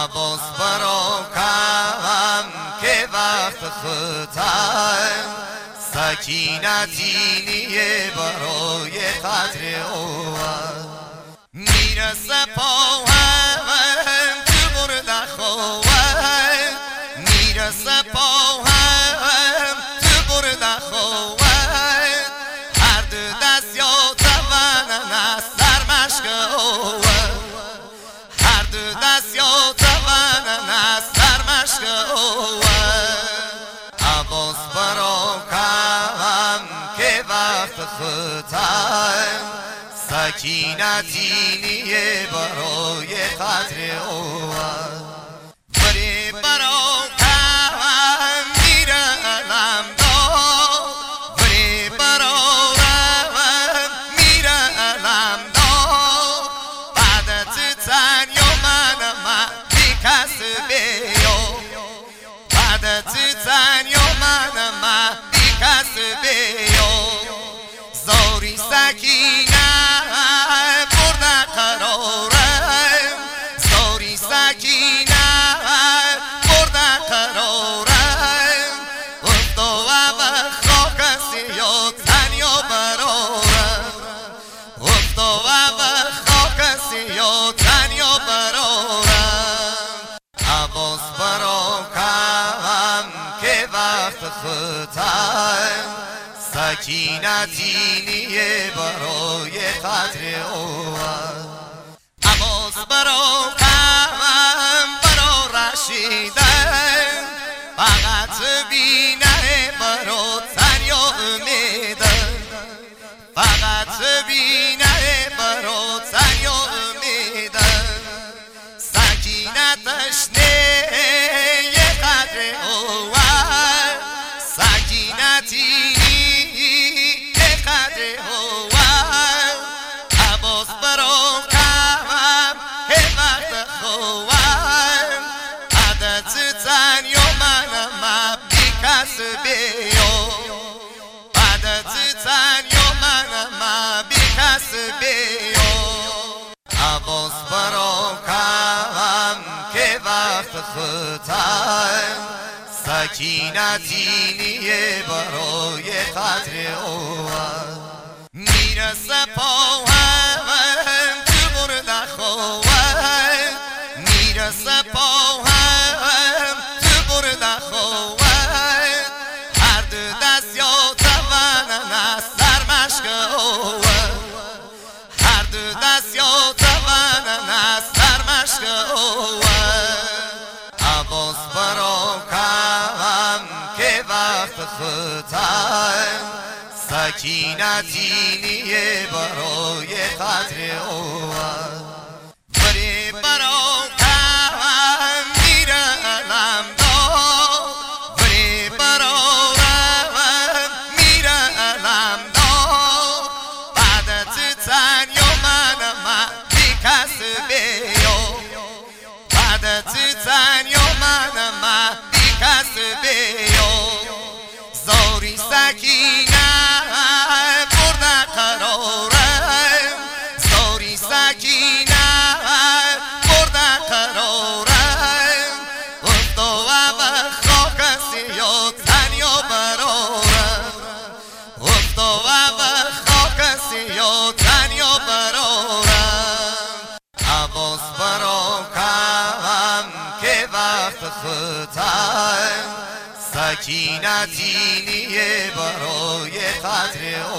عباس برا کم که وقت خطر سکینتی نیه برای قدر او میرسه پا هم تو برده خواهد میرسه پا هم تو برده خواهد هر دو دست یا توانن از سرمشق او هر دو دست یا توانن از سرمشق او عباس برا کم که وقت خطر سکینتی نیه برای قدر او بری برا کم میره علم دار بری برا رم میره علم دار بعد تو تنیا من بی کس بیو بعد تو تنیا من بی کس بیو زاری سکینه برده قرارم زاری سکینه برده قرارم افتو و خاک سیا تنیا برارم افتو و خاک سیا تنیا برارم عباس برا کم که وقت خطر سکینتی نیه برای قدر او عباس برا کم برا رشیدن فقط بینه برا تنیا امیدن فقط بینه برا تنیا امیدن سکینتش نیه قدر او سکینتی عباس برا کم هی وقت خوام عدت تنیا من بی کس بیو عدت تنیا من بی کس بیو عباس برا کم که وقت خطر سکینتی نیه برای قدر او میرسه پا هم تو برده خواهد میرسه پا هم تو برده خواهد هر دو دست یا توانن از سرمشق او هر دو دست یا توانن از سرمشق او عباس برا کم که وقت خطر سکینتی نیه برای قدر او بری برا کم میره علم دار بری برا رم میره علم دار بعد تو تنیا من بی کس بیو بعد تو تنیا من بی کس بیو زاری سکینه برده قرارم زاری سکینه برده قرارم افتو و خاک سیا تنیا برارم افتو و خاک سیا تنیا برارم عباس برا کم که وقت خطر سکینتی نیه برای قدر